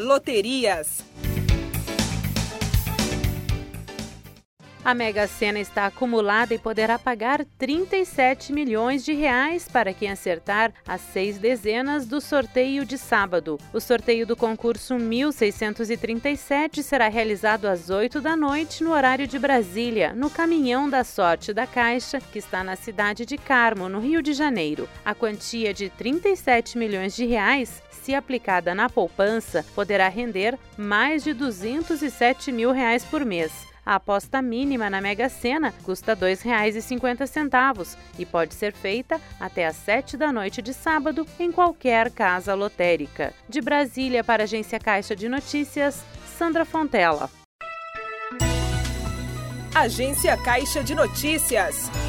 Loterias. A Mega Sena está acumulada e poderá pagar 37 milhões de reais para quem acertar as 6 dezenas do sorteio de sábado. O sorteio do concurso 1637 será realizado às 8 da noite no horário de Brasília, no Caminhão da Sorte da Caixa, que está na cidade de Carmo, no Rio de Janeiro. A quantia de 37 milhões de reais, se aplicada na poupança, poderá render mais de 207 mil reais por mês. A aposta mínima na Mega Sena custa R$ 2,50 e pode ser feita até às 7 da noite de sábado em qualquer casa lotérica. De Brasília para a Agência Caixa de Notícias, Sandra Fontella. Agência Caixa de Notícias.